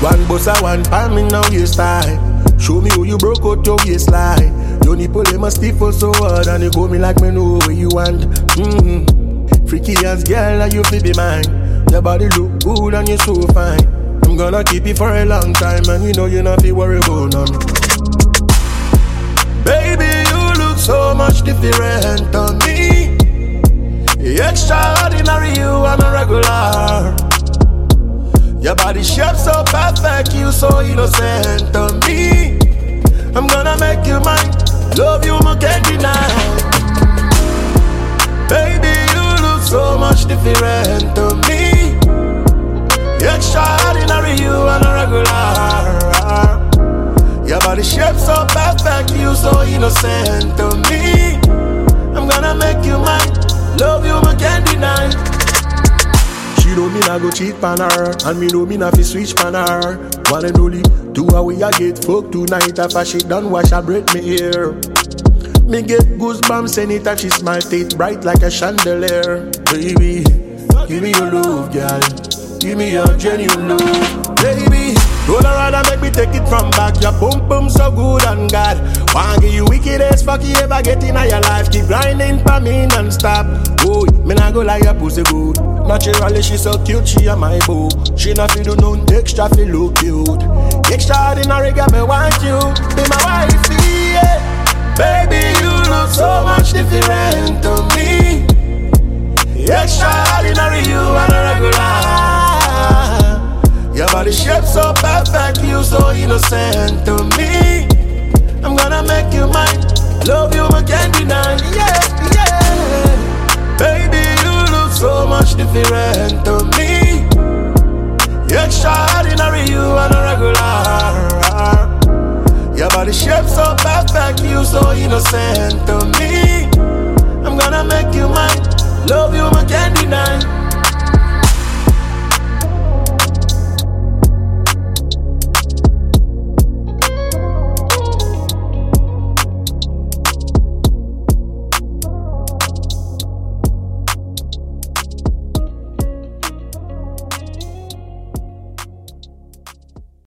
One bossa, one palm in now your style. Show me how you broke out your waistline. Your nipple them a stiff for so hard, and you go me like me know what you want. Freaky ass girl, and you feel be mine. Your body look good and you so fine. I'm gonna keep it for a long time, and you know you not be worried about none. Baby, you look so much different on me. Extraordinary, you are not regular. Your body shape so perfect, you so innocent to me. I'm gonna make you mine, love you more can't deny. Baby, you look so much different to me. Extraordinary, you are not regular. Your body shape so perfect, you so innocent to me. I'm gonna make you mine, love you more can't deny. She know me nah go cheat pan her, and me know me nah fi switch pan her. One and only, do how we a get fucked tonight. After she done wash her breath me ear. Me get goosebumps anytime she smile, teeth bright like a chandelier. Baby, give me your love, girl. Give me your genuine love, baby. Roll around and make me take it from back. Your boom boom so good and God. Wanna give you wicked as fuck you ever get in your life. Keep grinding for me non-stop. Oh, me nah go like your pussy good. Naturally she so cute, she a my boo. She not feel do no extra, feel look cute. Extraordinary girl, me want you be my wife, yeah. Baby, you look so much different to me. Extraordinary, you are a regular. Your body shape so perfect, you so innocent to me. I'm gonna make you mine, love you more can't deny. Yeah, yeah. Baby, you look so much different to me. Extraordinary, you are a regular. Your body shape so perfect, you so innocent to me. I'm gonna make you mine, love you more can't deny.